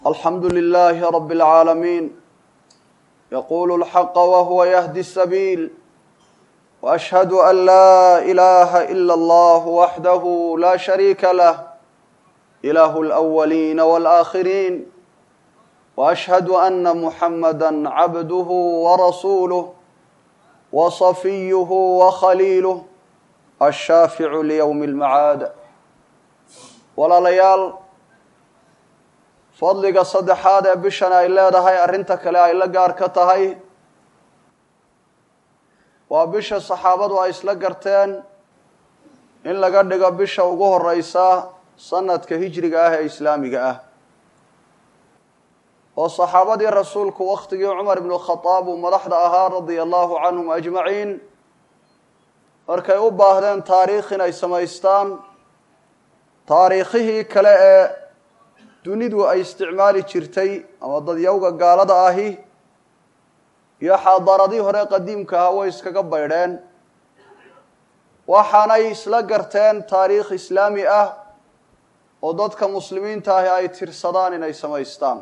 الحمد لله رب العالمين يقول الحق وهو يهدي السبيل وأشهد أن لا إله إلا الله وحده لا شريك له إله الأولين والآخرين وأشهد أن محمدا عبده ورسوله وصفيه وخليله الشافع ليوم المعاد ولا ليال fadliga saddexaad ee bishan ay leedahay arrinta kale ay la gaar ka tahay waa bisha saxaabadu ay isla garteen in laga dhigo bisha ugu horeysa sanadka hijriga ah ee islaamiga ah oo saxaabadii rasuulku waqtigii Umar ibn Khattab uu madaxda ahaa radiyallahu anhum ajmaciin markay u baahdeen taariikh inay samaystaan taariikhihii kale ee dunidu ay isticmaali jirtay ama dadyawga gaalada ahi iyo xadaradii hore qadiimka ah way iskaga baydheen waxaanay isla garteen taariikh islaami ah oo dadka muslimiinta ah ay tirsadaan inay samaystaan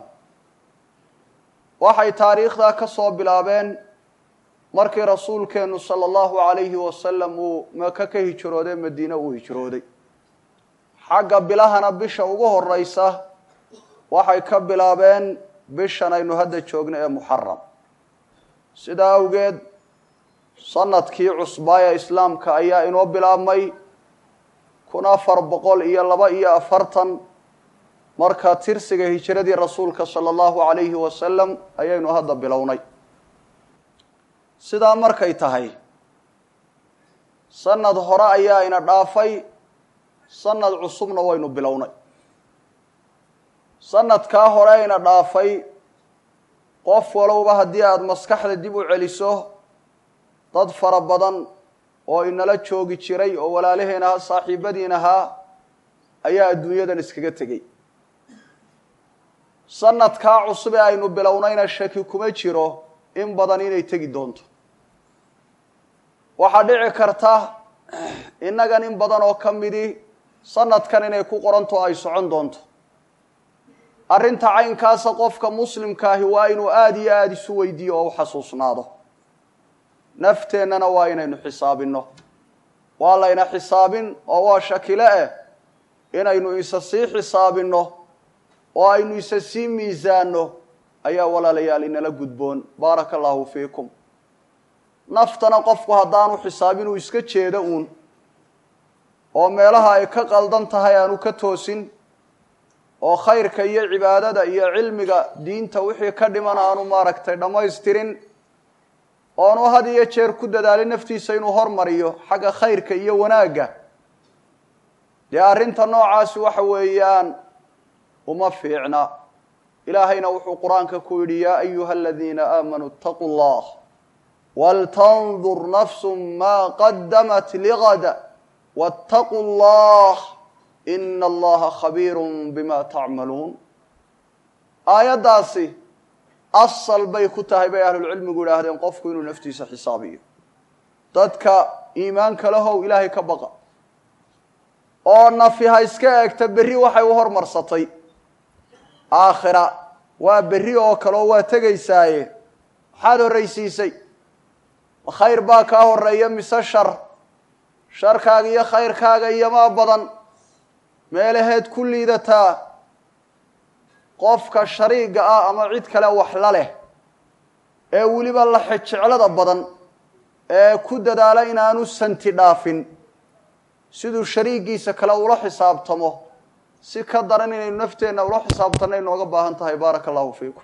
waxay taariikhda ka soo bilaabeen markii rasuulkeenu sallallahu alayhi wasallam uu Maka ka hijrooday Madiina uu hijrooday xagga bilahana bisha ugu horeysa waxay ka bilaabeen bishan aynu hadda joogno ee Muharram sida awgeed sanadkii cusbaa ee islaamka ayaa inoo bilaabmay 1442 marka tirsiga hijradii rasuulka sallallahu alayhi wasallam ayaynu hadda bilownay sida markay tahay sanad hore ayaa ina dhaafay sanad cusubna waynu bilownay sanadka hore ina dhaafay qof walowba hadii aad maskaxda dib u celiso dad fara badan oo inala joogi jiray oo walaalaheena saaxiibadiinaha ayaa adduunyadan iskaga tagay sanadka cusub ee aynu bilownayna shaki kuma jiro in badan inay tagi doonto waxa dhici karta inagan in badan oo kamidi sanadkan inay ku qoranto ay socon doonto arrinta caynkaas qofka muslimka ah waa inuu aad iyo aad isu weydiyo oo xasuusnaado nafteenana waa inaynu xisaabino waa la ina xisaabin oo waa shakile inaynu isa sii xisaabino oo aynu isa sii miisaano ayaa walaalayaal inala gudboon barakallahu fiikum naftana qofku haddaanu xisaabin uu iska jeedo oo meelaha ay ka qaldan tahay aanu ka toosin oo khayrka iyo cibaadada iyo cilmiga diinta wixii ka dhiman aanu maaragtay dhameystirin oo had iyo jeer ku dadaalin naftiisa inuu hormariyo xagga khayrka iyo wanaaga dee arrinta noocaas waxa weeyaan uma fiicna ilaahayna wuxuu quraanka ku yidhi yaa ayuha alladhiina aamanuu ittaqullah waltanzur nafsun ma qaddamat lighada wattaqullah إن الله خبير بما تعملون آياتاasi asal bay ku tahay bay ahlul cilmigu yiraahdeen qofku inuu naftiisa xisaabiyo dadka iimaanka lahow ilaahay ka baqa oo nafiha iska eegta bari waxay u hormarsatay aakhira waa bari oo kale waa tagaysaaye xad horeysiisay khayr baa ka horeeya mise sharkaaga iyo khayrkaaga iyo ma badan meelaheed ku liidataa qofka shariiga ah ama cid kale wax la leh ee waliba la xijcelada badan ee ku dadaala inaanu santi dhaafin sidoo shariigiisa kale ula xisaabtamo si ka daran inay nafteena ula xisaabtanay nooga baahan tahay barakallahu fiikum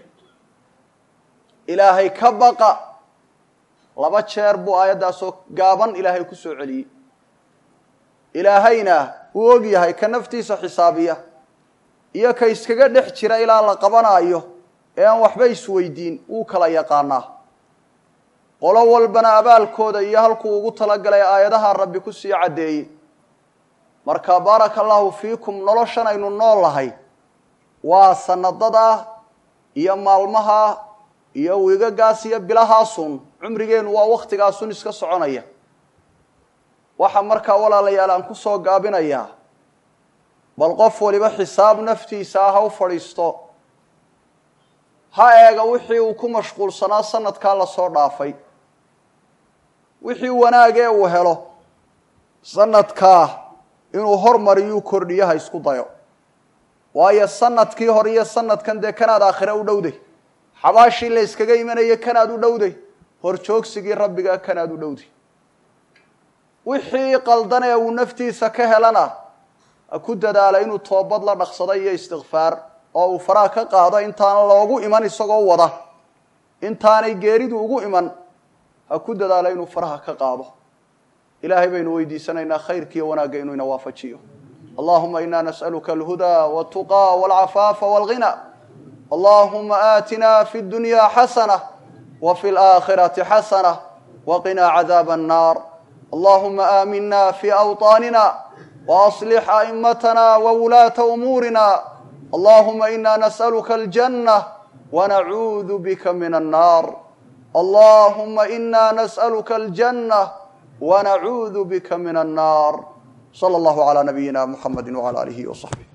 ilaahay ka baqa laba jeer buu aayadaas oo gaaban ilaahay ku soo celiyay ilaahayna uu og yahay ka naftiisa xisaabiya iyo ka iskaga dhex jira ilaa la qabanayo ee aan waxba isweydiin uu kala yaqaana qolo walbana abaalkooda iyo halku ugu tala galay aayadaha rabbi ku sii cadeeyay marka barakallahu fiikum noloshan aynu noolahay waa sanadada iyo maalmaha iyo wiigagaas iyo bilahaasun umrigeenu waa waqtigaasun iska soconaya waxa marka walaalayaal aan ku soo gaabinaya bal qof waliba xisaab naftiisa ah u fariisto ha eega wixii uu ku mashquulsanaa sanadkaa la soo dhaafay wixii wanaagee uu helo sanadkaa inuu hormariyuu kordhiyo ha isku dayo waayo sanadkii hore iyo sanadkan dee kanaad aakhire u dhowday xabaashii la iskaga imanaya kanaad u dhowday horjoogsigii rabbiga kanaad u dhowday wixii qaldan ee uu naftiisa ka helana ku dadaala inuu toobad la dhaqsado iyo istighfaar oo uu faraha ka qaado intaan loogu iman isagoo wada intaanay geeridu ugu iman ha ku dadaala inuu faraha ka qaado ilaahay baynu weydiisanaynaa khayrkiiyo wanaagga inuu ina waafajiyo اللهم إنا نسألك الهدى والتقى والعفاف والغنى اللهم آتنا في الدنيا حسنة وفي الآخرة حسنة وقنا عذاب النار اللهم آمنا في أوطاننا وأصلح أئمتنا وولاة أمورنا اللهم إنا نسألك الجنة ونعوذ بك من النار اللهم إنا نسألك الجنة ونعوذ بك من النار صلى الله على نبينا محمد وعلى آله وصحبه